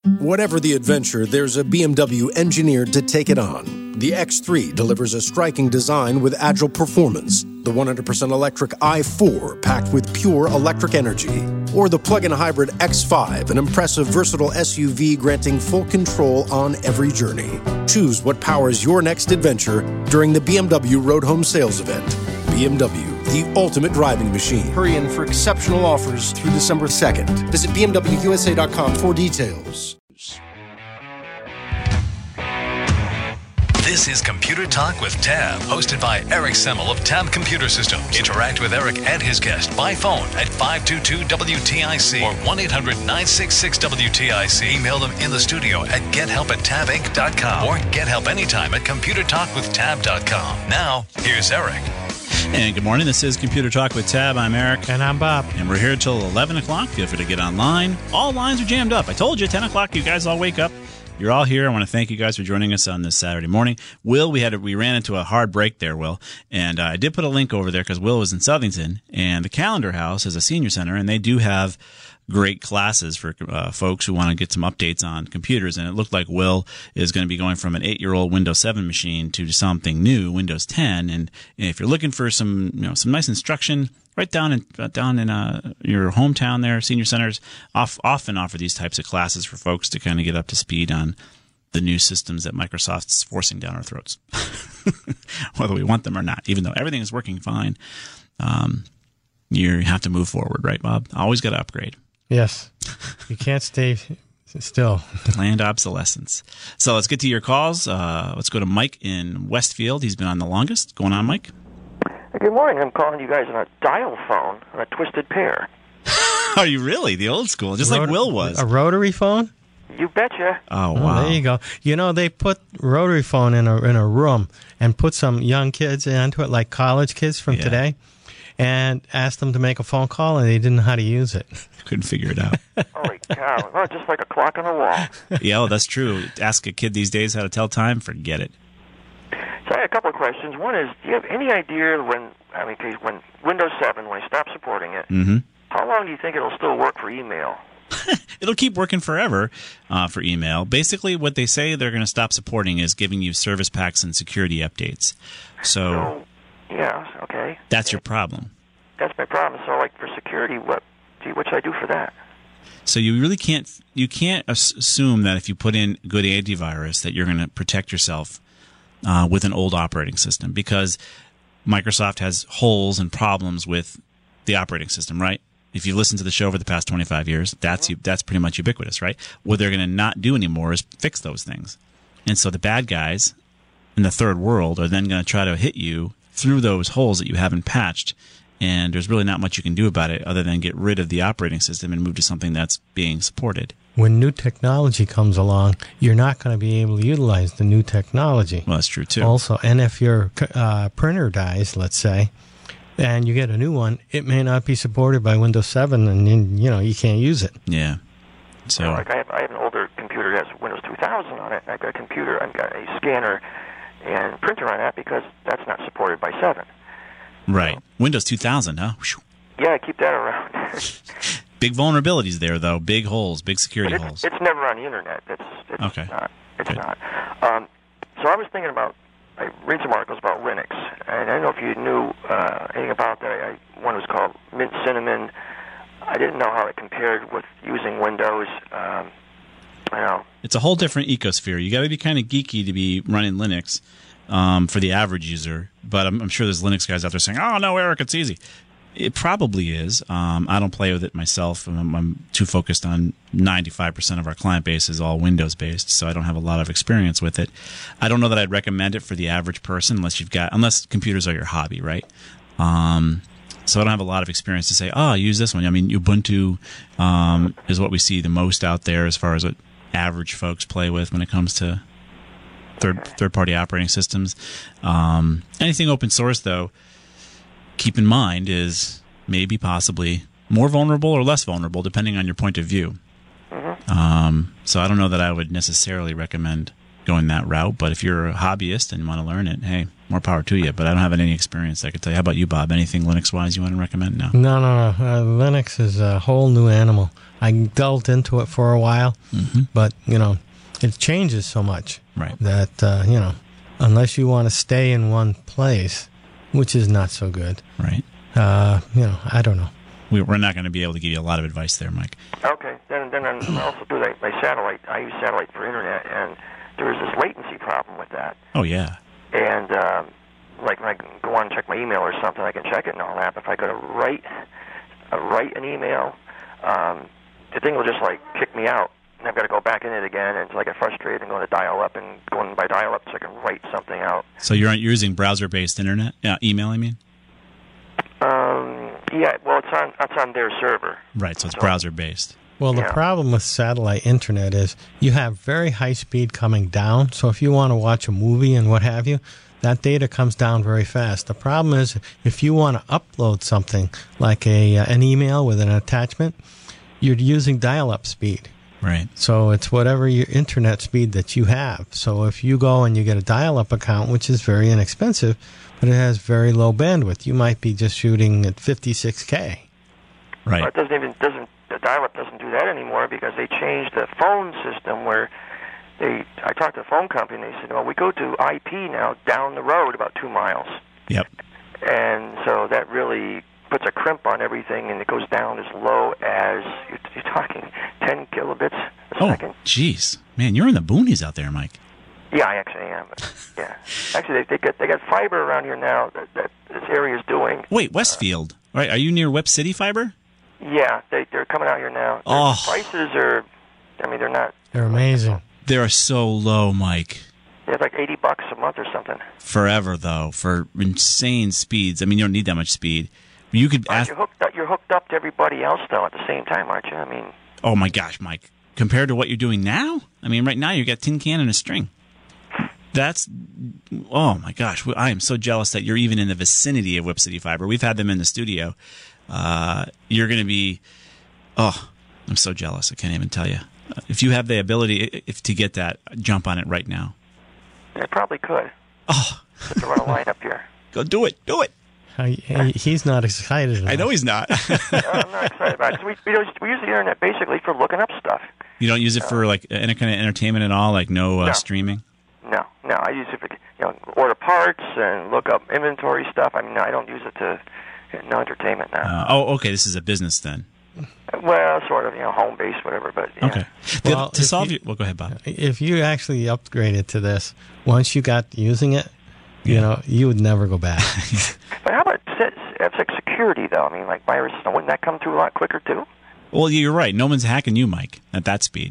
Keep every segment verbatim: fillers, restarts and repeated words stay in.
Whatever the adventure, there's a B M W engineered to take it on. The X three delivers a striking design with agile performance. The one hundred percent electric i four packed with pure electric energy. Or the plug-in hybrid X five, an impressive versatile S U V granting full control on every journey. Choose what powers your next adventure during the B M W Road Home Sales Event. B M W, the ultimate driving machine. Hurry in for exceptional offers through December second. Visit B M W U S A dot com for details. This is Computer Talk with Tab, hosted by Eric Semmel of Tab Computer Systems. Interact with Eric and his guest by phone at five two two W T I C or one eight hundred nine six six W T I C. Email them in the studio at get help at tab inc dot com or get help anytime at computer talk with tab dot com. Now, here's Eric. And good morning. This is Computer Talk with Tab. I'm Eric. And I'm Bob. And we're here till eleven o'clock. Feel free to get online. All lines are jammed up. I told you, ten o'clock, you guys all wake up. You're all here. I want to thank you guys for joining us on this Saturday morning. Will, we had a, we ran into a hard break there, Will. And uh, I did put a link over there because Will was in Southington. And the Calendar House is a senior center, and they do have great classes for uh, folks who want to get some updates on computers. And it looked like Will is going to be going from an eight-year-old Windows seven machine to something new, Windows ten. And if you're looking for some, you know, some nice instruction, right down in uh, down in uh, your hometown there, senior centers off, often offer these types of classes for folks to kind of get up to speed on the new systems that Microsoft's forcing down our throats, whether we want them or not. Even though everything is working fine, um, you have to move forward, right, Bob? Always got to upgrade. Yes. You can't stay still. Planned obsolescence. So let's get to your calls. Uh, let's go to Mike in Westfield. He's been on the longest. Going on, Mike? Good morning. I'm calling you guys on a dial phone on a twisted pair. Are you really? The old school, just Rot- like Will was. A rotary phone? You betcha. Oh, wow. Oh, there you go. You know, they put rotary phone in a in a room and put some young kids into it, like college kids from yeah. today, and asked them to make a phone call, and they didn't know how to use it. Couldn't figure it out. Holy cow. Oh, just like a clock on the wall. Yeah, well, that's true. Ask a kid these days how to tell time, forget it. So I have a couple of questions. One is, do you have any idea when, I mean, when Windows seven, when I stop supporting it, mm-hmm. how long do you think it'll still work for email? It'll keep working forever uh, for email. Basically, what they say they're going to stop supporting is giving you service packs and security updates. So, so yeah, okay. That's your problem. That's my problem. So, like, for security, what, gee, what should I do for that? So you really can't, you can't assume that if you put in good antivirus that you're going to protect yourself Uh, with an old operating system, because Microsoft has holes and problems with the operating system, right? If you listen to the show over the past twenty-five years, that's mm-hmm. that's pretty much ubiquitous, right? What they're going to not do anymore is fix those things. And so the bad guys in the third world are then going to try to hit you through those holes that you haven't patched, and there's really not much you can do about it other than get rid of the operating system and move to something that's being supported. When new technology comes along, you're not going to be able to utilize the new technology. Well, that's true, too. Also, and if your uh, printer dies, let's say, and you get a new one, it may not be supported by Windows seven, and, you know, you can't use it. Yeah. So, well, like I have, I have an older computer that has Windows two thousand on it. I've got a computer, I've got a scanner and printer on that because that's not supported by seven. Right. So, Windows two thousand, huh? Yeah, keep that around. Big vulnerabilities there, though. Big holes, big security it's, holes. It's never on the internet. It's, it's okay. not. It's Good. not. Um, so I was thinking about, I read some articles about Linux, and I don't know if you knew uh, anything about that. I, one was called Mint Cinnamon. I didn't know how it compared with using Windows. Um, I know. It's a whole different ecosphere. You got to be kind of geeky to be running Linux um, for the average user, but I'm, I'm sure there's Linux guys out there saying, oh, no, Eric, it's easy. It probably is. Um, I don't play with it myself. I'm, I'm too focused on ninety-five percent of our client base is all Windows-based, so I don't have a lot of experience with it. I don't know that I'd recommend it for the average person unless you've got, unless computers are your hobby, right? Um, so I don't have a lot of experience to say, oh, use this one. I mean, Ubuntu um, is what we see the most out there as far as what average folks play with when it comes to third third-party operating systems. Um, anything open source, though, keep in mind, is maybe possibly more vulnerable or less vulnerable, depending on your point of view. Mm-hmm. Um, so I don't know that I would necessarily recommend going that route. But if you're a hobbyist and want to learn it, hey, more power to you. But I don't have any experience I could tell you. How about you, Bob? Anything Linux-wise you want to recommend? No. No, no, no. Uh, Linux is a whole new animal. I delved into it for a while, Mm-hmm. but, you know, it changes so much Right. that, uh, you know, unless you want to stay in one place, which is not so good, Right. uh, you know, I don't know. We, we're not going to be able to give you a lot of advice there, Mike. Okay, then then I also do that by satellite. I use satellite for internet, and there is this latency problem with that. Oh, yeah. And um, like when I go on and check my email or something, I can check it and all that. But if I go to write, uh, write an email, um, the thing will just like kick me out, and I've got to go back in it again until I get frustrated and go to dial up and going by dial up so I can write something out. So you're you're using browser-based internet? Yeah, email, I mean? Um, yeah, well, it's on it's on their server. Right, so it's So- browser-based. Well, the Yeah. problem with satellite internet is you have very high speed coming down. So if you want to watch a movie and what have you, that data comes down very fast. The problem is if you want to upload something like a uh, an email with an attachment, you're using dial-up speed. Right. So it's whatever your internet speed that you have. So if you go and you get a dial-up account, which is very inexpensive, but it has very low bandwidth, you might be just shooting at fifty-six K. Right. But it doesn't even doesn't the dial-up doesn't do that anymore because they changed the phone system where they. I talked to the phone company and they said, well, we go to I P now down the road about two miles, Yep. and so that really puts a crimp on everything, and it goes down as low as you're, you're talking ten kilobits a Oh, second. jeez. Man, you're in the boonies out there, Mike. Yeah, I actually am. Yeah, actually, they, they got they got fiber around here now that, that this area is doing. Wait, Westfield. Right, are you near Web City Fiber? Yeah, they they're coming out here now. Their Oh. prices are, I mean, they're not. They're amazing. They are so low, Mike. They're like eighty bucks a month or something. Forever, though, for insane speeds. I mean, you don't need that much speed. You could Aren't ask... you hooked up, you're hooked up to everybody else though at the same time, aren't you? I mean, Oh, my gosh, Mike. Compared to what you're doing now? I mean, right now you got tin can and a string. That's... Oh, my gosh. I am so jealous that you're even in the vicinity of Whip City Fiber. We've had them in the studio. Uh, you're going to be... Oh, I'm so jealous. I can't even tell you. Uh, if you have the ability if to get that, jump on it right now. I probably could. Oh, Just to run a line up here. go do it. Do it. Uh, he- He's not excited enough. I know he's not. Uh, I'm not excited about it. So we, we, use, we use the internet basically for looking up stuff. You don't use it for like any kind of entertainment at all, like no, uh, No. streaming. No, no, I use it for you know order parts and look up inventory stuff. I mean, I don't use it to no entertainment now. Uh, oh, okay. This is a business then. Well, sort of, you know, home base, whatever. But yeah. Okay. The Well, other- to if solve you- your, well, go ahead, Bob. If you actually upgraded to this, once you got using it, you Yeah. know, you would never go back. But how about se- that's like security though? I mean, like viruses, wouldn't that come through a lot quicker too? Well, you're right. No one's hacking you, Mike, at that speed.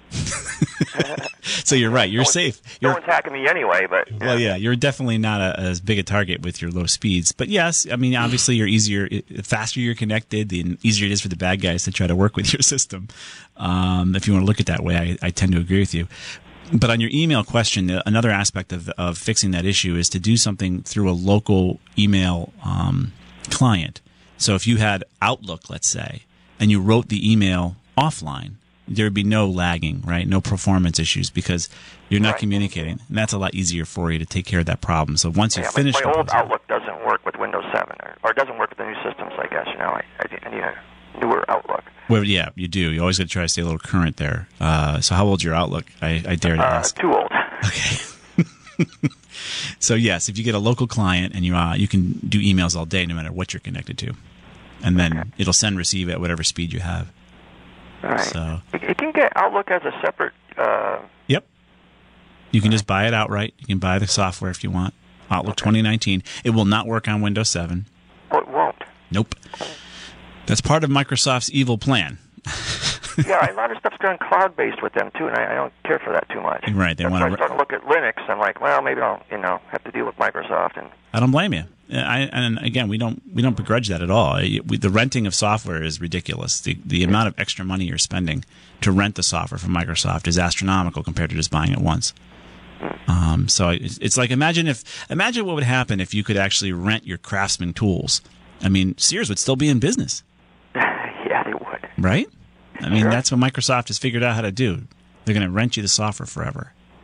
So you're right. You're No one- safe. No You're, one's hacking me anyway, but well, yeah, you're definitely not a, as big a target with your low speeds. But yes, I mean, obviously, you're easier. The faster you're connected, the easier it is for the bad guys to try to work with your system. Um, if you want to look at it that way, I, I tend to agree with you. But on your email question, uh, another aspect of, of fixing that issue is to do something through a local email um, client. So if you had Outlook, let's say, and you wrote the email offline, there would be no lagging, right? No performance issues because you're not Right. communicating. And that's a lot easier for you to take care of that problem. So once you yeah, finish my, my the old puzzle- Outlook doesn't work with Windows seven, or, or it doesn't work with the new systems. I guess you know, I, I, I need a newer Outlook. well, yeah, you do. You always got to try to stay a little current there. Uh, so how old's your Outlook? I, I dare to Uh, ask. too old. Okay. So yes, if you get a local client and you uh, you can do emails all day, no matter what you're connected to, and then Okay. it'll send receive at whatever speed you have. All right. So It, it can get Outlook as a separate. Uh, yep, you can just buy it outright. You can buy the software if you want. Outlook twenty nineteen. It will not work on Windows seven. oh, it won't. Nope. That's part of Microsoft's evil plan. Yeah, a lot of stuff's gone cloud-based with them too, and I, I don't care for that too much. Right, they That's wanna why I start to look at Linux. I'm like, well, maybe I'll, you know, have to deal with Microsoft and. I don't blame you. I, and again, we don't we don't begrudge that at all. We, the renting of software is ridiculous. The the amount of extra money you're spending to rent the software from Microsoft is astronomical compared to just buying it once. Um, so it's, it's like imagine if imagine what would happen if you could actually rent your Craftsman tools. I mean, Sears would still be in business, Yeah, they would. right? I mean, Sure. that's what Microsoft has figured out how to do. They're going to rent you the software forever.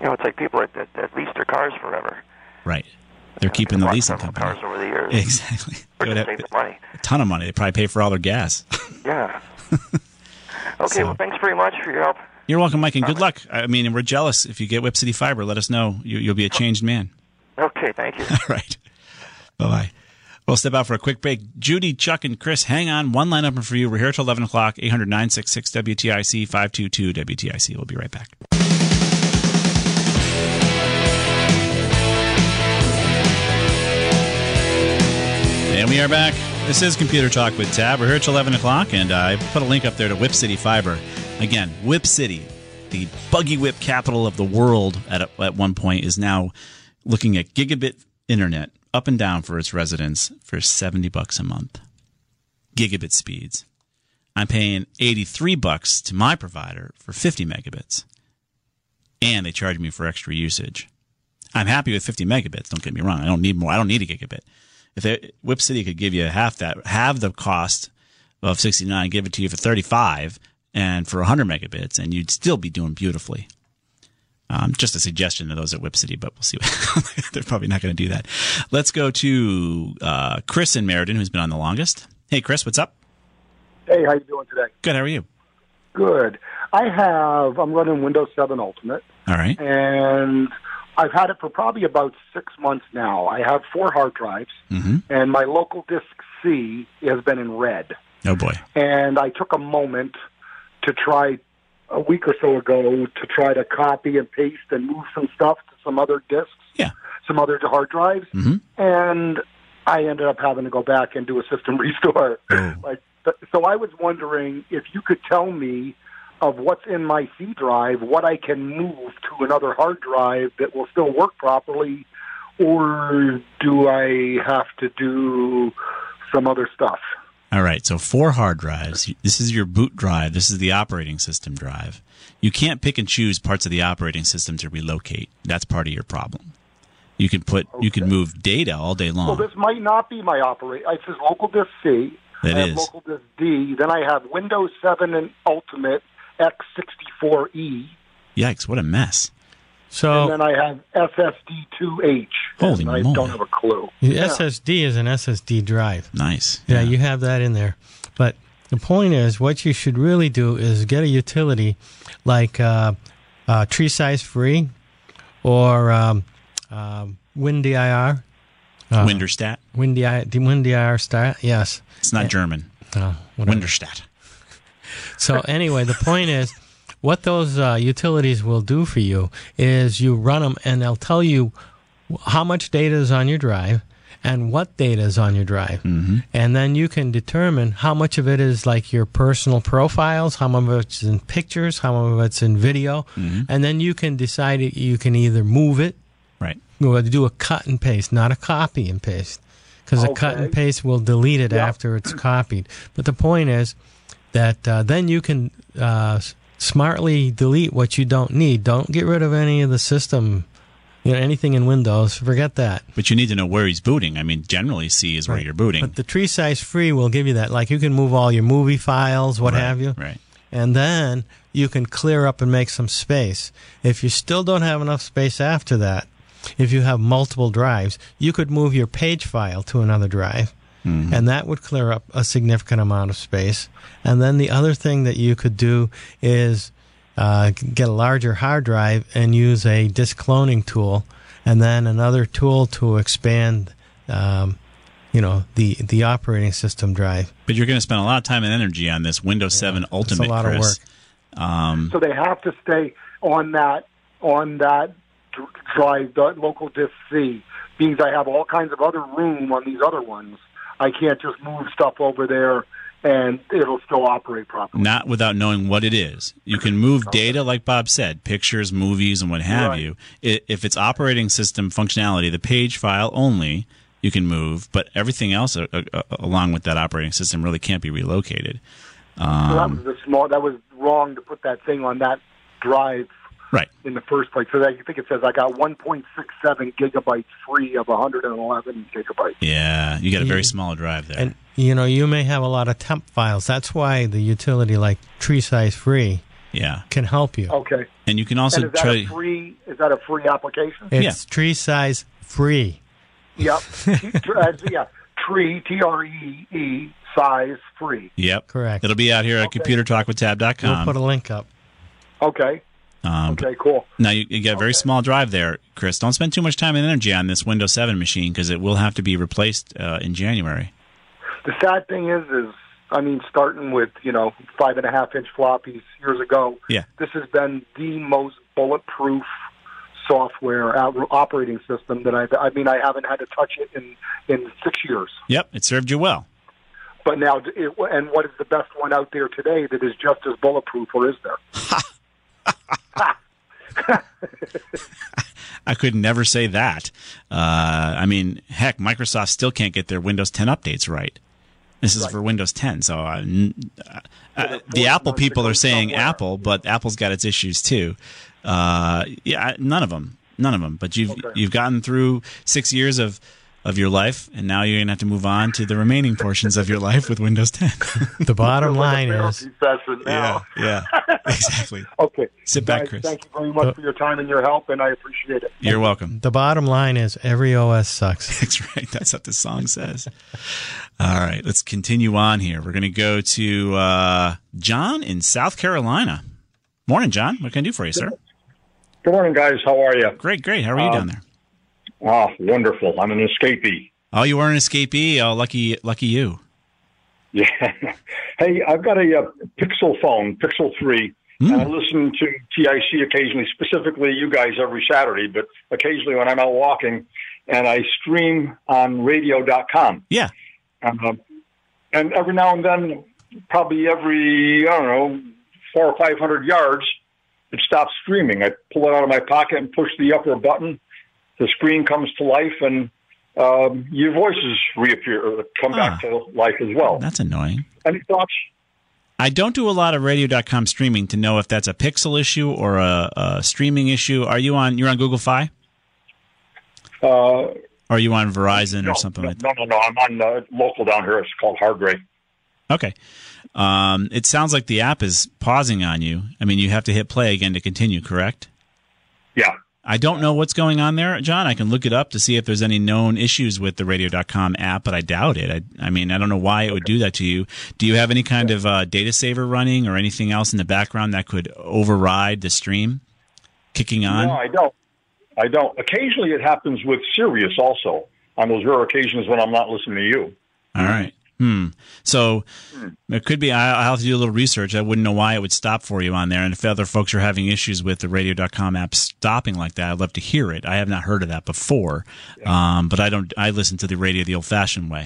You know, it's like people that, that, that lease their cars forever. Right. They're You know, keeping they the bought leasing several company. cars over the years. Exactly. Or They would just have save the money. a ton of money. They probably pay for all their gas. Yeah. Okay, So- well, thanks very much for your help. You're welcome, Mike, and good luck. I mean, we're jealous. If you get Whip City Fiber, let us know. You, you'll be a changed man. Okay, thank you. All right. Bye-bye. We'll step out for a quick break. Judy, Chuck, and Chris, hang on. One line open for you. We're here till eleven o'clock, eight hundred, nine six six, W T I C, five two two, W T I C. We'll be right back. And we are back. This is Computer Talk with Tab. We're here till eleven o'clock, and uh, I put a link up there to Whip City Fiber. Again, Whip City, the buggy whip capital of the world at, at one point, is now looking at gigabit internet up and down for its residents for seventy bucks a month. Gigabit speeds. I'm paying eighty-three bucks to my provider for fifty megabits. And they charge me for extra usage. I'm happy with fifty megabits, don't get me wrong. I don't need more. I don't need a gigabit. If they, Whip City could give you half that, half the cost of sixty-nine, give it to you for thirty-five and for one hundred megabits, and you'd still be doing beautifully. Um, just a suggestion to those at Whip City, but we'll see. What, they're probably not going to do that. Let's go to uh, Chris in Meriden, who's been on the longest. Hey, Chris, what's up? Hey, how you doing today? Good. How are you? Good. I have, I'm running Windows seven Ultimate, All right. and I've had it for probably about six months now. I have four hard drives, Mm-hmm. and my local disk C has been in red. Oh, boy. And I took a moment to try a week or so ago to try to copy and paste and move some stuff to some other disks, Yeah. some other hard drives, Mm-hmm. and I ended up having to go back and do a system restore. Oh. Like, so I was wondering if you could tell me of what's in my C drive, what I can move to another hard drive that will still work properly, or do I have to do some other stuff? All right, so four hard drives. This is your boot drive. This is the operating system drive. You can't pick and choose parts of the operating system to relocate. That's part of your problem. You can put, you can move data all day long. Well, this might not be my operate. It says local disk C. It I have is. local disk D. Then I have Windows seven and Ultimate X sixty-four E. Yikes! What a mess. So And then I have S S D two H. Holy and I moly. don't have a clue. the S S D is an S S D drive. Nice. Yeah, you have that in there. But the point is, what you should really do is get a utility like uh, uh, Tree Size Free or um, um, WinDIR. Uh, Winterstat. WinDIR, the WinDIR stat, yes. It's not German. Uh, whatever. Winterstat. So anyway, the point is, what those uh, utilities will do for you is you run them, and they'll tell you how much data is on your drive and what data is on your drive. Mm-hmm. And then you can determine how much of it is like your personal profiles, how much of it's in pictures, how much of it's in video. Mm-hmm. And then you can decide it- you can either move it Right. or do a cut and paste, not a copy and paste. Because a cut Okay. and paste will delete it Yeah. after it's copied. But the point is that uh, then you can uh, s- smartly delete what you don't need. Don't get rid of any of the system, you know, anything in Windows. Forget that. But you need to know where he's booting. I mean, generally C is where Right. you're booting. But the Tree Size Free will give you that. Like you can move all your movie files, what Right, have you. Right. And then you can clear up and make some space. If you still don't have enough space after that, if you have multiple drives, you could move your page file to another drive, Mm-hmm. and that would clear up a significant amount of space. And then the other thing that you could do is uh, get a larger hard drive and use a disk cloning tool, and then another tool to expand, um, you know, the the operating system drive. But you're going to spend a lot of time and energy on this Windows seven Ultimate, It's a lot of Chris. work. Um, So they have to stay on that on that dr- drive, the local disk C. Means I have all kinds of other room on these other ones. I can't just move stuff over there and it'll still operate properly. Not without knowing what it is. You can move data, like Bob said, pictures, movies, and what have Right. you. I- If it's operating system functionality, the page file only, you can move, but everything else uh, uh, along with that operating system really can't be relocated. so that Um, was the small. That was wrong to put that thing on that drive right. in the first place. So that, I think it says I got one point six seven gigabytes free of one hundred eleven gigabytes. Yeah, you got a very Yeah. small drive there. And you know, you may have a lot of temp files. That's why the utility like Tree Size Free Yeah. can help you. Okay. And you can also And is that try. a free? Is that a free application? It's Yeah. tree size free. Yep. T- tr- uh, yeah. Tree, T R E E, size free. Yep. Correct. It'll be out here at Okay. computer talk with tab dot com. We'll put a link up. Okay. Um, Okay, cool. Now, you, you got a very Okay. small drive there, Chris. Don't spend too much time and energy on this Windows seven machine because it will have to be replaced uh, in January. The sad thing is, is I mean, starting with, you know, five and a half inch floppies years ago, Yeah. this has been the most bulletproof software out- operating system that I've, I mean, I haven't had to touch it in, in six years. Yep, it served you well. But now, it, and what is the best one out there today that is just as bulletproof, or is there? Ha! I could never say that. Uh, I mean, heck, Microsoft still can't get their Windows ten updates right. This is Right. for Windows ten, so uh, n- uh, the Apple people are saying somewhere. Apple, but Apple's got its issues too. Uh, yeah, none of them, none of them. But you've Okay. you've gotten through six years of of your life, and now you're gonna have to move on to the remaining portions of your life with Windows ten. The bottom line is, Session now. yeah, yeah, exactly. Okay. Sit back, Guys, Chris. Thank you very much for your time and your help, and I appreciate it. You're welcome. the bottom line is every O S sucks. That's right. That's what the song says. All right, let's continue on here. We're going to go to uh, John in South Carolina. Morning, John. What can I do for you, sir? Good morning, guys. How are you? Great, great. How are you Um, down there? Oh, wonderful. I'm an escapee. Oh, you were an escapee. Oh, lucky, lucky you. Yeah. Hey, I've got a, uh Pixel phone, Pixel three, Mm. and I listen to T I C occasionally, specifically you guys every Saturday, but occasionally when I'm out walking, and I stream on radio dot com. Yeah. Uh, and every now and then, probably every, I don't know, four or five hundred yards, it stops streaming. I pull it out of my pocket and push the upper button. The screen comes to life, and um, your voices reappear, or come back Ah. to life as well. That's annoying. Any thoughts? I don't do a lot of radio dot com streaming to know if that's a Pixel issue or a, a streaming issue. Are you on? You're on Google Fi? Uh, Or are you on Verizon no, or something no, like that? no, no, no. I'm on uh, local down here. It's called Hargrave. Okay. Um, it sounds like the app is pausing on you. I mean, you have to hit play again to continue, correct? Yeah. I don't know what's going on there, John. I can look it up to see if there's any known issues with the radio dot com app, but I doubt it. I, I mean, I don't know why it would do that to you. Do you have any kind of uh, data saver running or anything else in the background that could override the stream kicking on? No, I don't. I don't. Occasionally it happens with Sirius also, on those rare occasions when I'm not listening to you. All right. Hmm. So it could be. I- I'll have to do a little research. I wouldn't know why it would stop for you on there. And if other folks are having issues with the radio dot com app stopping like that, I'd love to hear it. I have not heard of that before, um, but I don't. I listen to the radio the old-fashioned way.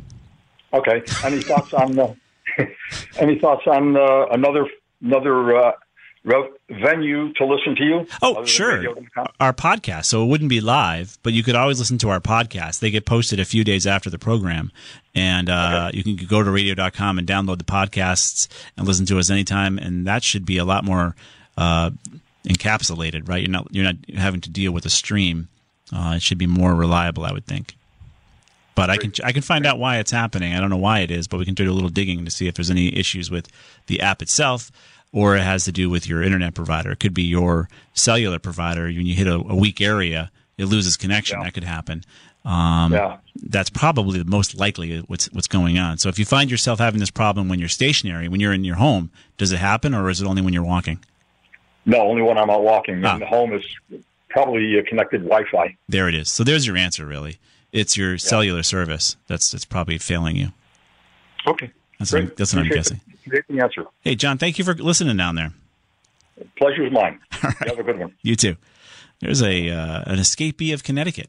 Okay. Any thoughts on uh, any thoughts on uh, another another uh, rev- venue to listen to you? Oh, other than sure. radio dot com? Our podcast. So it wouldn't be live, but you could always listen to our podcast. They get posted a few days after the program. And uh, you can go to radio dot com and download the podcasts and listen to us anytime. And that should be a lot more uh, encapsulated, right? You're not you're not having to deal with a stream. Uh, it should be more reliable, I would think. But I can I can find out why it's happening. I don't know why it is, but we can do a little digging to see if there's any issues with the app itself, or it has to do with your internet provider. It could be your cellular provider. When you hit a, a weak area, it loses connection. Yeah. That could happen. Um, Yeah. That's probably the most likely what's what's going on. So if you find yourself having this problem when you're stationary, when you're in your home, does it happen, or is it only when you're walking? No, only when I'm out walking. Ah. And the home is probably uh, connected Wi-Fi. There it is. So there's your answer, really. It's your cellular service that's that's probably failing you. Okay. That's what I'm, Great. that's what I'm Appreciate guessing. the- Appreciate the answer. Hey, John, thank you for listening down there. Pleasure's mine. All right. You have a good one. You too. There's a uh, an escapee of Connecticut.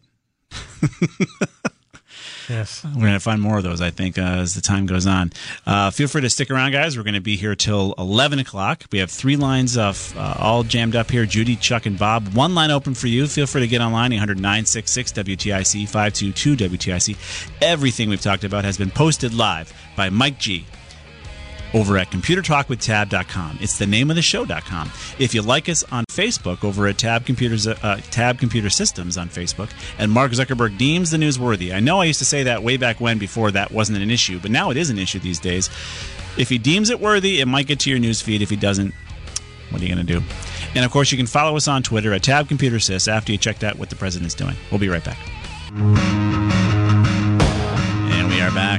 Yes. We're going to find more of those, I think, uh, as the time goes on. Uh, feel free to stick around, guys. We're going to be here till eleven o'clock. We have three lines of uh, all jammed up here. Judy, Chuck, and Bob. One line open for you. Feel free to get online, eight hundred, nine six six, W T I C, five two two W T I C. Everything we've talked about has been posted live by Mike G over at computer talk with tab dot com. It's the name of the show dot com. If you like us on Facebook, over at Tab Computers, uh, Tab Computer Systems on Facebook, and Mark Zuckerberg deems the newsworthy. I know I used to say that way back when, before that wasn't an issue, but now it is an issue these days. If he deems it worthy, it might get to your news feed. If he doesn't, What are you going to do? And, of course, you can follow us on Twitter at Tab Computer Sys after you checked out what the president's doing. We'll be right back. And we are back.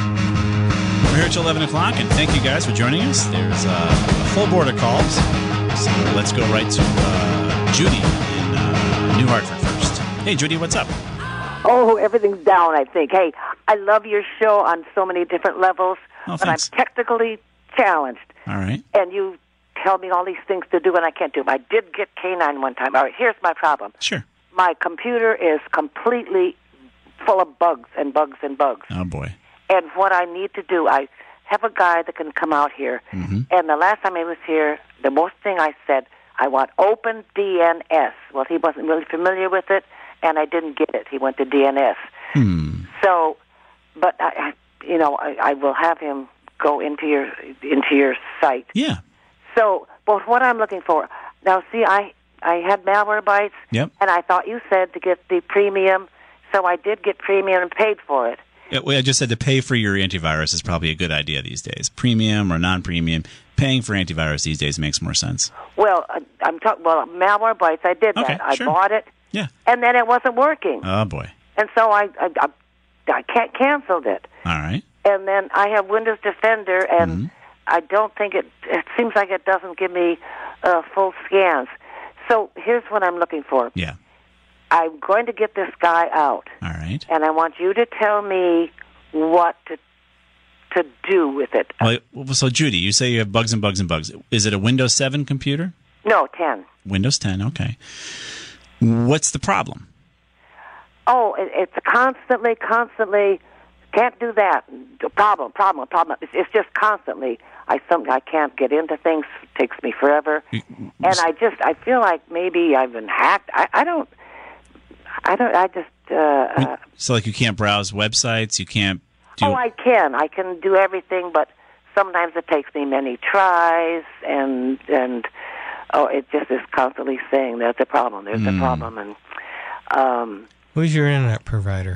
We're here till eleven o'clock, and thank you guys for joining us. There's uh, a full board of calls. So let's go right to uh, Judy in uh, New Hartford first. Hey, Judy, what's up? Oh, everything's down, I think. Hey, I love your show on so many different levels, Oh, but I'm thanks. technically challenged. All right. And you tell me all these things to do, and I can't do them. I did get K nine one time. All right, here's my problem. Sure. My computer is completely full of bugs and bugs and bugs. Oh, boy. And what I need to do, I have a guy that can come out here. Mm-hmm. And the last time he was here, the most thing I said, I want open D N S. Well, he wasn't really familiar with it, and I didn't get it. He went to D N S. Hmm. So, but I, I you know, I, I will have him go into your into your site. Yeah. So, but what I'm looking for now, see, I I had Malwarebytes, Yep. and I thought you said to get the premium, so I did get premium and paid for it. Yeah, well, I just said to pay for your antivirus is probably a good idea these days. Premium or non-premium, paying for antivirus these days makes more sense. Well, I- I'm talking. Well, Malwarebytes, I did Okay, that. I sure. bought it, Yeah. and then it wasn't working, Oh, boy. and so I I, I, I can't canceled it. All right. And then I have Windows Defender, and Mm-hmm. I don't think it. It seems like it doesn't give me uh, full scans. So here's what I'm looking for. Yeah. I'm going to get this guy out, All right. and I want you to tell me what to to do with it. Well, so, Judy, you say you have bugs and bugs and bugs. Is it a Windows seven computer? No, ten. Windows ten, okay. What's the problem? Oh, it, it's constantly, constantly. Can't do that. Problem, problem, problem. It's, it's just constantly. I some I can't get into things. It takes me forever, and I just I feel like maybe I've been hacked. I, I don't. I don't. I just. Uh, uh, So, like, you can't browse websites, you can't do... oh, I can. I can do everything, but sometimes it takes me many tries, and and oh, it just is constantly saying there's a problem. There's Hmm. a problem, and um, Who's your internet provider?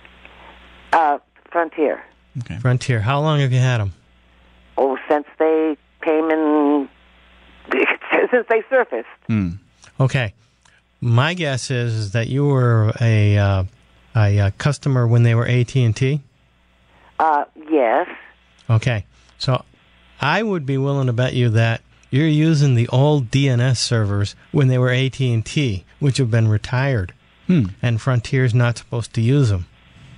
uh, Frontier. Okay. Frontier. How long have you had them? Oh, since they came in, since they surfaced. Hmm. Okay. My guess is, is that you were a uh, a uh, customer when they were A T and T. Uh, yes. Okay. So I would be willing to bet you that you're using the old D N S servers when they were A T and T, which have been retired, Hmm. and Frontier's not supposed to use them.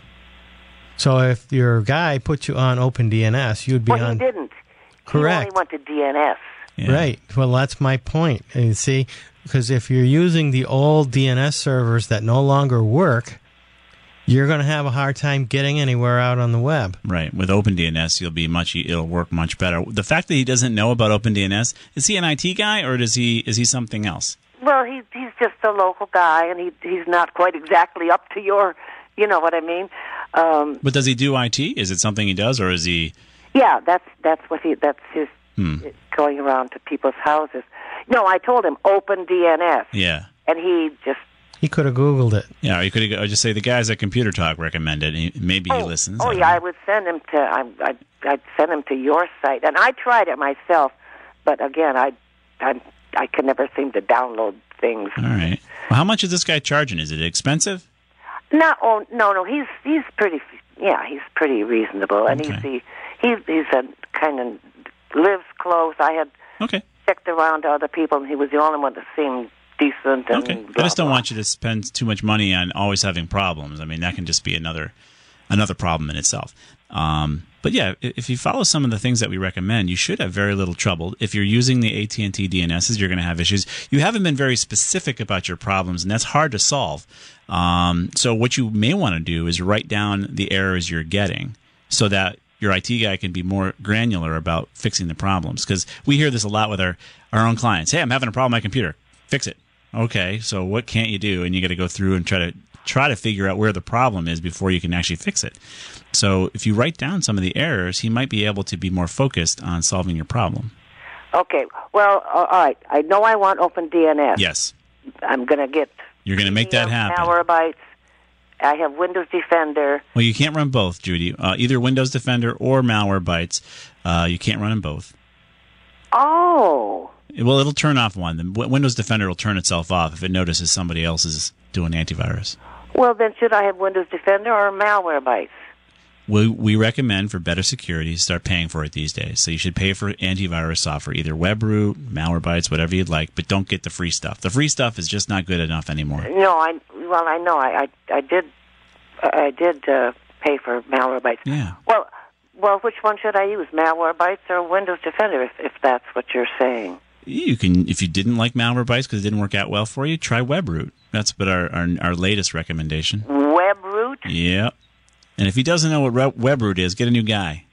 So if your guy put you on OpenDNS, you'd be Well, on. he didn't. Correct. He only went to D N S. Yeah. Right. Well, that's my point. And you see, because if you're using the old D N S servers that no longer work, you're going to have a hard time getting anywhere out on the web. Right. With OpenDNS, you'll be much. It'll work much better. The fact that he doesn't know about OpenDNS, is he an I T guy or does he is he something else? Well, he, he's just a local guy, and he he's not quite exactly up to your, you know what I mean. Um, But does he do I T? Is it something he does, or is he? yeah, that's that's what he that's his Hmm. going around to people's houses. No, I told him open D N S, Yeah. and he just He could have Googled it. Yeah. Or you could or just say the guys at Computer Talk recommended. He, maybe he oh, listens. Oh I don't yeah, know. I would send him to I I I'd send him to your site, and I tried it myself, but again, I I I could never seem to download things. All right. Well, how much is this guy charging? Is it expensive? No, oh no, no, he's he's pretty yeah, he's pretty reasonable, and Okay. he's he, he's a kind of lives close. I had Okay. checked around to other people, and he was the only one that seemed decent. And Okay. blah, I just don't blah. want you to spend too much money on always having problems. I mean, that can just be another another problem in itself. Um, but yeah, i- if you follow some of the things that we recommend, you should have very little trouble. If you're using the A T and T D N Ss, you're going to have issues. You haven't been very specific about your problems, and that's hard to solve. Um, so what you may want to do is write down the errors you're getting so that your I T guy can be more granular about fixing the problems. Because we hear this a lot with our, our own clients. Hey, I'm having a problem with my computer. Fix it. Okay, so what can't you do? And you got to go through and try to try to figure out where the problem is before you can actually fix it. So if you write down some of the errors, he might be able to be more focused on solving your problem. Okay, well, all right. I know I want open D N S. Yes, I'm going to get. you're going to make that happen. Malwarebytes. I have Windows Defender. Well, you can't run both, Judy. Uh, either Windows Defender or Malwarebytes. Uh, you can't run them both. Oh. Well, it'll turn off one. The W- Windows Defender will turn itself off if it notices somebody else is doing antivirus. Well, then should I have Windows Defender or Malwarebytes? We, we recommend for better security, start paying for it these days. So you should pay for antivirus software, either WebRoot, Malwarebytes, whatever you'd like, but don't get the free stuff. The free stuff is just not good enough anymore. No, I well, I know. I I, I did I did uh, pay for Malwarebytes. Yeah. Well, well, which one should I use, Malwarebytes or Windows Defender, if, if that's what you're saying? You can, if you didn't like Malwarebytes because it didn't work out well for you, try WebRoot. That's but our, our our latest recommendation. WebRoot? Yep. And if he doesn't know what WebRoot is, get a new guy.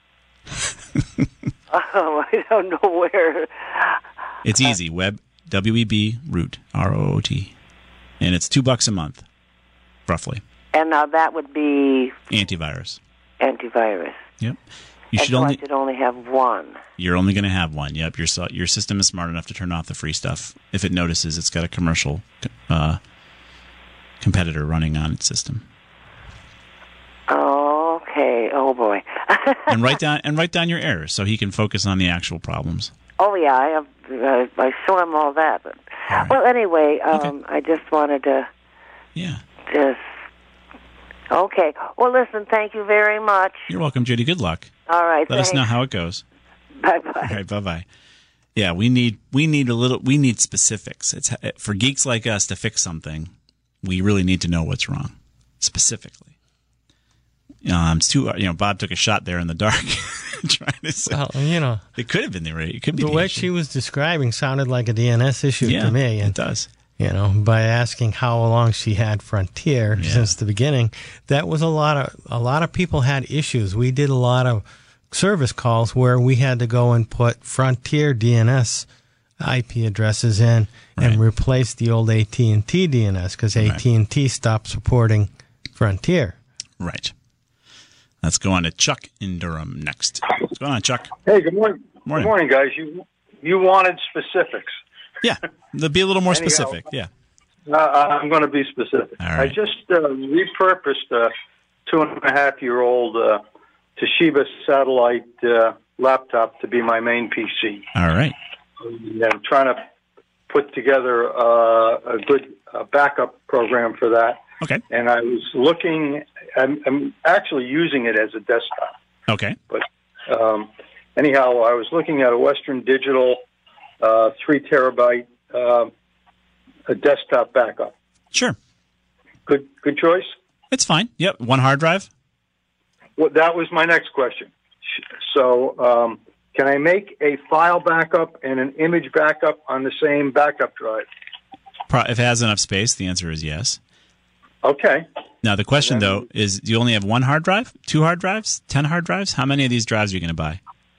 Oh, I don't know where. It's easy. Web W E B root R O O T, and it's two bucks a month, roughly. And now that would be antivirus. Antivirus. Yep. You and should so only. I should only have one. You're only going to have one. Yep. Your so- your system is smart enough to turn off the free stuff if it notices it's got a commercial uh, competitor running on its system. Okay. Oh boy. and write down and write down your errors so he can focus on the actual problems. Oh yeah, I have. Uh, I show him all that. But, all right. Well, anyway, um, okay. I just wanted to. Yeah. Just. Okay. Well, listen. Thank you very much. You're welcome, Judy. Good luck. All right. Let thanks. us know how it goes. Bye bye. All right. Bye bye. Yeah, we need we need a little we need specifics. It's for geeks like us to fix something. We really need to know what's wrong specifically. Um, it's too, you know, Bob took a shot there in the dark, trying to say. Well, you know, it could have been the rate. It could be the, the way issue. She was describing sounded like a D N S issue yeah, to me. And, it does. You know, by asking how long she had Frontier yeah. since the beginning, that was a lot of a lot of people had issues. We did a lot of service calls where we had to go and put Frontier D N S I P addresses in right. and replace the old A T and T D N S because A T and T right. stopped supporting Frontier. Right. Let's go on to Chuck in Durham next. What's going on, Chuck? Hey, good morning. morning. Good morning, guys. You you wanted specifics. Yeah, be a little more Anyhow, specific. Yeah. Uh, I'm going to be specific. All right. I just uh, repurposed a two and a half year old uh, Toshiba satellite uh, laptop to be my main P C. All right. And I'm trying to put together uh, a good uh, backup program for that. Okay. And I was looking, I'm, I'm actually using it as a desktop. Okay. But um, anyhow, I was looking at a Western Digital uh, three terabyte uh, a desktop backup. Sure. Good, good choice. It's fine. Yep. One hard drive. Well, that was my next question. So, um, can I make a file backup and an image backup on the same backup drive? If it has enough space, the answer is yes. Okay. Now, the question, though, is do you only have one hard drive, two hard drives, ten hard drives? How many of these drives are you going to buy?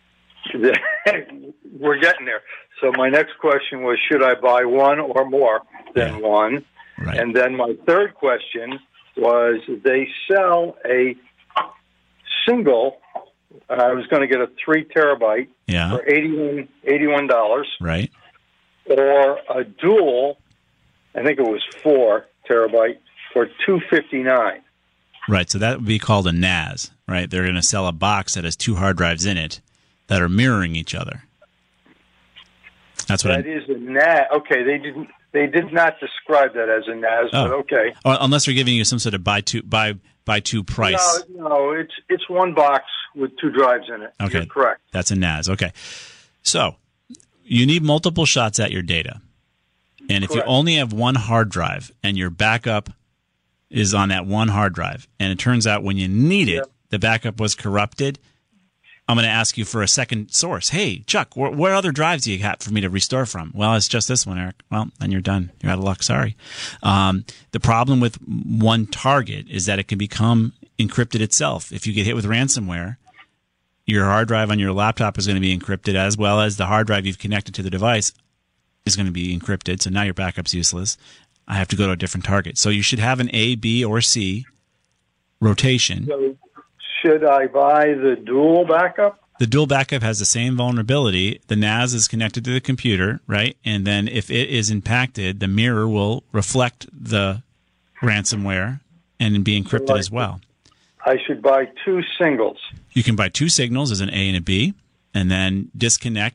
We're getting there. So my next question was, should I buy one or more than yeah. one? Right. And then my third question was, they sell a single, I was going to get a three terabyte yeah. for eighty-one dollars. Right. Or a dual, I think it was four terabyte, for two fifty-nine. Right, so that would be called a N A S, right? They're going to sell a box that has two hard drives in it that are mirroring each other. That's what that I'm, is a N A S. Okay, they didn't. They did not describe that as a N A S, oh. but okay. Or unless they're giving you some sort of buy two buy buy two price. No, no, it's it's one box with two drives in it. Okay, You're correct. That's a N A S. Okay, so you need multiple shots at your data, and if correct. You only have one hard drive and your backup is on that one hard drive, and it turns out when you need it, yep. the backup was corrupted, I'm going to ask you for a second source. Hey, Chuck, wh- what other drives do you have for me to restore from? Well, it's just this one, Eric. Well, then you're done. You're out of luck. Sorry. Um, the problem with one target is that it can become encrypted itself. If you get hit with ransomware, your hard drive on your laptop is going to be encrypted, as well as the hard drive you've connected to the device is going to be encrypted. So now your backup's useless. I have to go to a different target. So you should have an A, B, or C rotation. So should I buy the dual backup? The dual backup has the same vulnerability. The N A S is connected to the computer, right? And then if it is impacted, the mirror will reflect the ransomware and be encrypted so I, as well. I should buy two singles. You can buy two signals as an A and a B, and then disconnect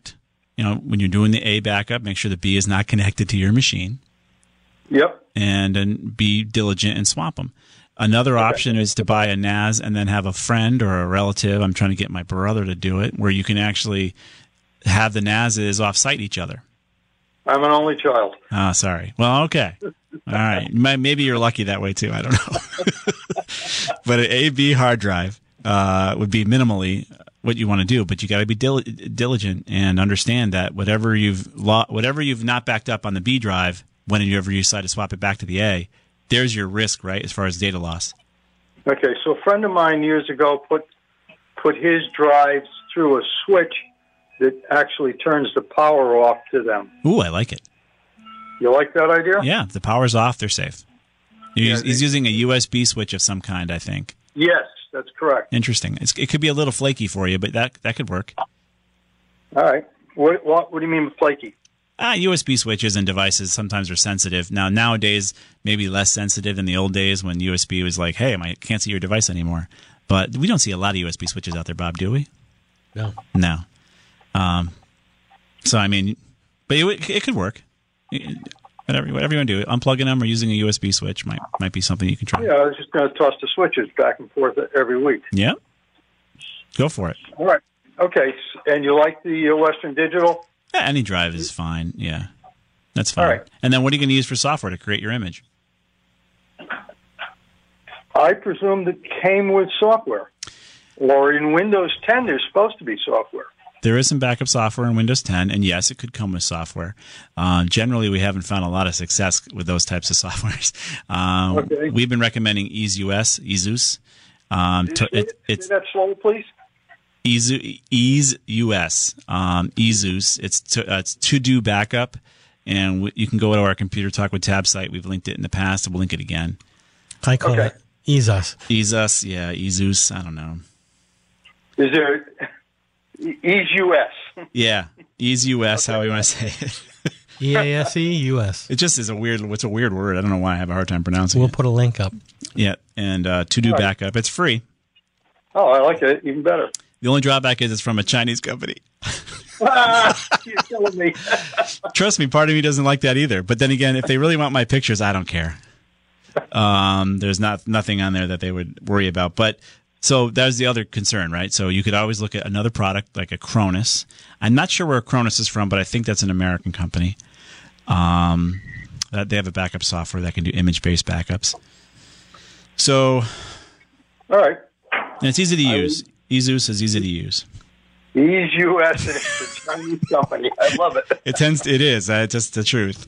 you know, when you're doing the A backup, make sure the B is not connected to your machine. Yep. And and be diligent and swap them. Another Okay. option is to buy a N A S and then have a friend or a relative. I'm trying to get my brother to do it, where you can actually have the N A Ses off-site each other. I'm an only child. Oh, sorry. Well, okay. All right. Maybe you're lucky that way, too. I don't know. But an A B hard drive uh, would be minimally what you want to do, but you got to be dil- diligent and understand that whatever you've lo- whatever you've not backed up on the B drive, whenever you decide to swap it back to the A, there's your risk, right, as far as data loss. Okay, so a friend of mine years ago put put his drives through a switch that actually turns the power off to them. Ooh, I like it. You like that idea? Yeah, if the power's off, they're safe. He's, Yeah, he's using a U S B switch of some kind, I think. Yes, that's correct. Interesting. It's, it could be a little flaky for you, but that that could work. All right. What what, what do you mean with flaky? Ah, U S B switches and devices sometimes are sensitive. Now, nowadays, maybe less sensitive than the old days when U S B was like, hey, I can't see your device anymore. But we don't see a lot of U S B switches out there, Bob, do we? No. No. Um, so, I mean, but it, it could work. Whatever, whatever you want to do. Unplugging them or using a U S B switch might might be something you can try. Yeah, I was just going to toss the switches back and forth every week. Yeah. Go for it. All right. Okay, and you like the uh, Western Digital? Yeah, any drive is fine. Yeah. That's fine. All right. And then what are you going to use for software to create your image? I presume that came with software. Or in Windows ten, there's supposed to be software. There is some backup software in Windows ten, and yes, it could come with software. Uh, generally, we haven't found a lot of success with those types of softwares. Um, Okay. We've been recommending EaseUS, EaseUS. Um, to, it, Say it's that slow, please. Ease- EaseUS, um, EaseUS. It's to, uh, it's to do backup, and w- you can go to our Computer Talk with Tab site. We've linked it in the past, and we'll link it again. I call Okay. it EaseUS. EaseUS, yeah, EaseUS. I don't know. Is there Ease U S? Yeah, EaseUS, how we want to say it. E A S E U S. It just is a weird. What's a weird word? I don't know why I have a hard time pronouncing We'll it. put a link up. Yeah, and uh, to do All right. backup, it's free. Oh, I like it even better. The only drawback is it's from a Chinese company. Ah, you're killing me. Trust me, part of me doesn't like that either. But then again, if they really want my pictures, I don't care. Um, there's not nothing on there that they would worry about. But so that's the other concern, right? So you could always look at another product like a Cronus. I'm not sure where Cronus is from, but I think that's an American company. Um, that they have a backup software that can do image-based backups. So All right. and it's easy to use. EaseUS is easy to use. Ease U S and it's a Chinese company. I love it. It tends. To, it is. Uh, just the truth.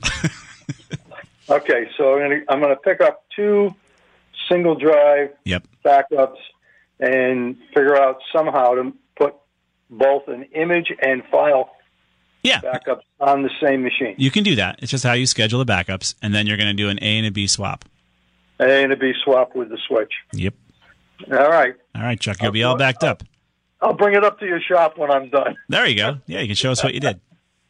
Okay, so I'm gonna, I'm gonna pick up two single drive Yep. backups and figure out somehow to put both an image and file Yeah. backups on the same machine. You can do that. It's just how you schedule the backups, and then you're going to do an A and a B swap. A and a B swap with the switch. Yep. All right. All right, Chuck. You'll be all backed up. I'll bring it up to your shop when I'm done. There you go. Yeah, you can show us what you did.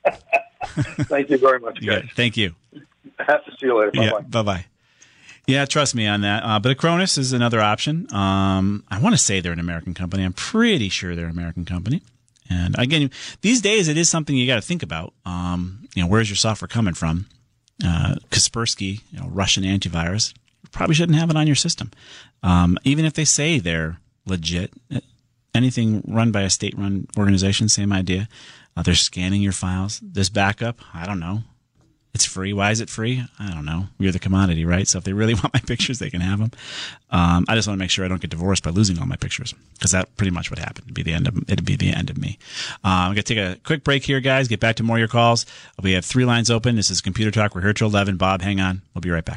Thank you very much, You guys. got it. Thank you. Have to see you later. Bye-bye. Yeah. Bye bye. Yeah, trust me on that. Uh, but Acronis is another option. Um, I want to say they're an American company. I'm pretty sure they're an American company. And again, these days it is something you got to think about. Um, you know, where's your software coming from? Uh, Kaspersky, you know, Russian antivirus, probably shouldn't have it on your system. Um, even if they say they're legit, anything run by a state-run organization, same idea. Uh, they're scanning your files. This backup, I don't know. It's free. Why is it free? I don't know. You're the commodity, right? So if they really want my pictures, they can have them. Um, I just want to make sure I don't get divorced by losing all my pictures, because that pretty much would happen. It'd be the end of it'd be the end of me. Uh, I'm gonna take a quick break here, guys. Get back to more of your calls. We have three lines open. This is Computer Talk. We're here till eleven. Bob, hang on. We'll be right back.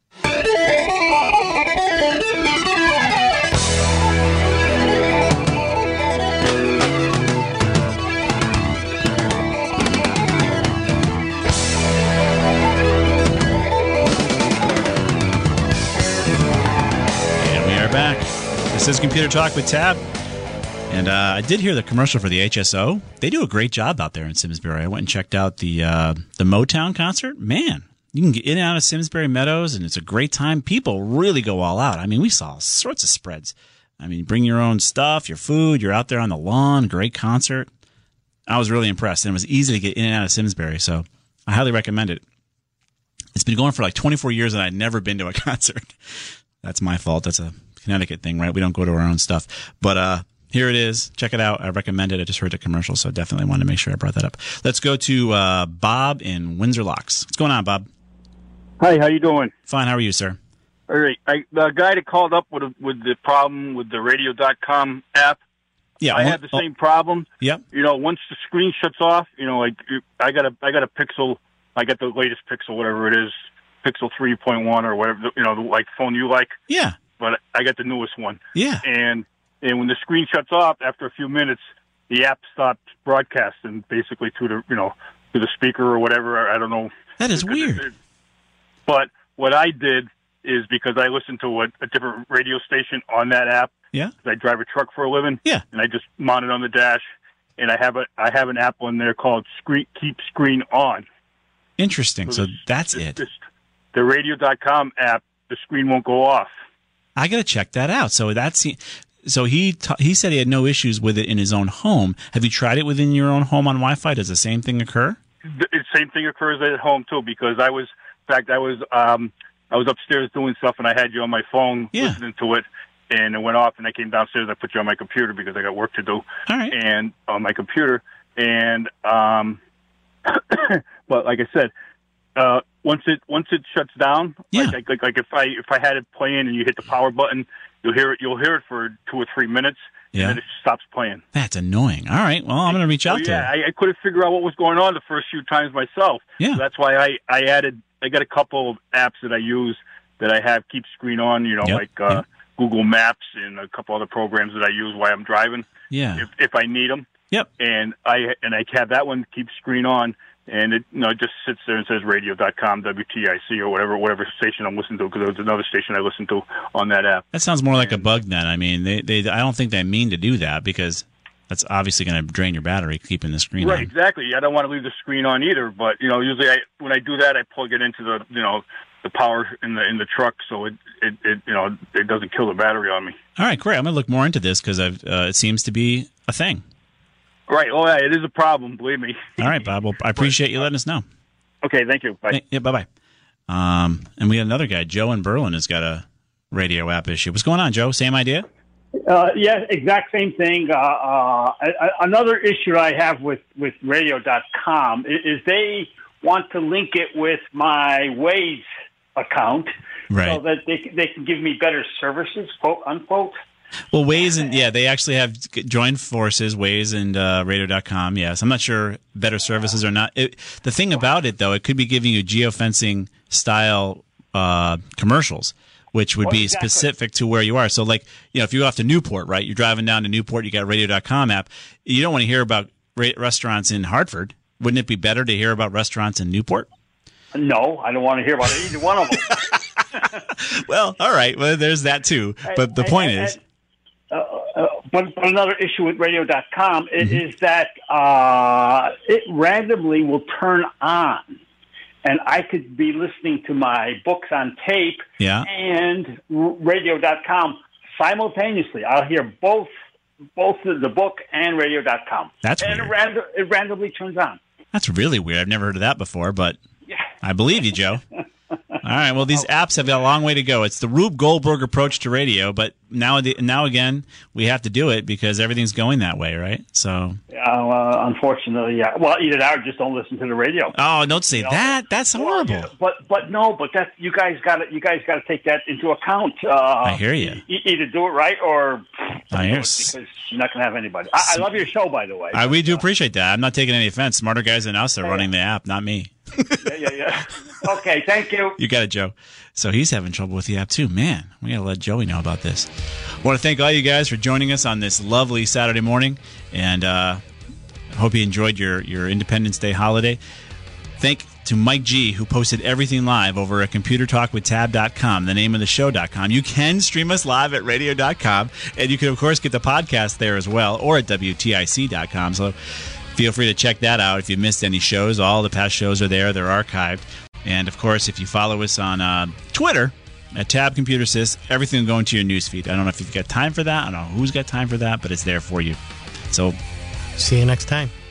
Back. This is Computer Talk with Tab. And uh, I did hear the commercial for the H S O. They do a great job out there in Simsbury. I went and checked out the uh, the Motown concert. Man, you can get in and out of Simsbury Meadows, and it's a great time. People really go all out. I mean, we saw all sorts of spreads. I mean, bring your own stuff, your food. You're out there on the lawn. Great concert. I was really impressed, and it was easy to get in and out of Simsbury, so I highly recommend it. It's been going for like twenty-four years, and I'd never been to a concert. That's my fault. That's a Connecticut thing, right? We don't go to our own stuff. But uh, here it is. Check it out. I recommend it. I just heard the commercial, so definitely wanted to make sure I brought that up. Let's go to uh, Bob in Windsor Locks. What's going on, Bob? Hi, how you doing? Fine. How are you, sir? All right. I, the guy that called up with a, with the problem with the radio dot com app, yeah, I well, had the same problem. Yep. You know, once the screen shuts off, you know, like I got a I got a Pixel, I got the latest Pixel, whatever it is, Pixel three point one or whatever, you know, the like phone you like. Yeah. But I got the newest one. Yeah. And and when the screen shuts off after a few minutes, the app stopped broadcasting basically through the you know through the speaker or whatever. I don't know. That is weird. It, but what I did is because I listened to a, a different radio station on that app. Yeah. I drive a truck for a living. Yeah. And I just mount it on the dash, and I have a I have an app on there called Screen Keep Screen On. Interesting. So, So that's It's it. just the radio dot com app, the screen won't go off. I got to check that out. So that's so he t- he said he had no issues with it in his own home. Have you tried it within your own home on Wi-Fi? Does the same thing occur? The the same thing occurs at home too, because I was, in fact, I was um, I was upstairs doing stuff, and I had you on my phone Yeah. listening to it, and it went off, and I came downstairs. I put you on my computer because I got work to do. All right. And on my computer, and um, but like I said, uh, once it once it shuts down, Yeah. like, like like if I if I had it playing and you hit the power button, you'll hear it. You'll hear it for two or three minutes, Yeah. and then it stops playing. That's annoying. All right. Well, I'm going to reach out Well, to yeah, him. I, I couldn't figure out what was going on the first few times myself. Yeah. So that's why I, I added, I got a couple of apps that I use that I have keep screen on, you know, Yep, like uh, yep. Google Maps and a couple other programs that I use while I'm driving Yeah. if, if I need them. Yep. And I and I have that one keep screen on, and it you know it just sits there and says radio dot com, W T I C, or whatever whatever station I'm listening to, because there's another station I listen to on that app. That sounds more like a bug then. I mean, they, they I don't think they mean to do that because that's obviously going to drain your battery keeping the screen Right, on. exactly. I don't want to leave the screen on either, but you know, usually I, when I do that, I plug it into the you know the power in the in the truck, so it it, it you know it doesn't kill the battery on me. All right, great. I'm going to look more into this because I've uh, it seems to be a thing. Right. Oh, yeah, it is a problem. Believe me. All right, Bob. Well, I appreciate you letting us know. Okay. Thank you. Bye. Hey, yeah, bye-bye. Um, and we had another guy, Joe in Berlin, has got a radio app issue. What's going on, Joe? Same idea? Uh, yeah, exact same thing. Uh, uh, another issue I have with, with radio dot com is, is they want to link it with my Waze account Right. so that they, they can give me better services, quote, unquote. Well, Waze and yeah, they actually have joined forces, Waze and uh, radio dot com. Yes, I'm not sure better services or not. It, the thing about it, though, it could be giving you geofencing style uh, commercials, which would Well, be exactly. specific to where you are. So, like, you know, if you go off to Newport, right, you're driving down to Newport, you got a radio dot com app. You don't want to hear about ra- restaurants in Hartford. Wouldn't it be better to hear about restaurants in Newport? No, I don't want to hear about either one of them. Well, all right. Well, there's that too. But the And- point and- is, Uh, uh, but, but another issue with radio dot com is, Mm-hmm. is that uh, it randomly will turn on. And I could be listening to my books on tape Yeah. and radio dot com simultaneously. I'll hear both both the book and radio dot com. That's and weird. It, random, it randomly turns on. that's really weird. I've never heard of that before, but Yeah. I believe you, Joe. All right. Well, these apps have got a long way to go. It's the Rube Goldberg approach to radio, but now, now again, we have to do it because everything's going that way, right? So, Uh, well, unfortunately, yeah. Well, either that or just don't listen to the radio. oh, don't say You know? that. That's horrible. Well, but but no, but that you guys got to you guys got to take that into account. Uh, I hear you. E- either do it right or I don't hear do it s- because you're not going to have anybody. I, I love your show, by the way. I, we do appreciate that. I'm not taking any offense. Smarter guys than us are running the app, not me. yeah, yeah, yeah. Okay, thank you. You got it, Joe. So he's having trouble with the app too. Man, we got to let Joey know about this. I want to thank all you guys for joining us on this lovely Saturday morning, and uh, I hope you enjoyed your, your Independence Day holiday. Thank to Mike G, who posted everything live over at computer talk with tab dot com, the name of the show dot com. You can stream us live at radio dot com, and you can, of course, get the podcast there as well, or at W T I C dot com. So feel free to check that out if you missed any shows. All the past shows are there. They're archived. And, of course, if you follow us on uh, Twitter at Tab Computer Sys, everything will go into your newsfeed. I don't know if you've got time for that. I don't know who's got time for that, but it's there for you. So See you next time.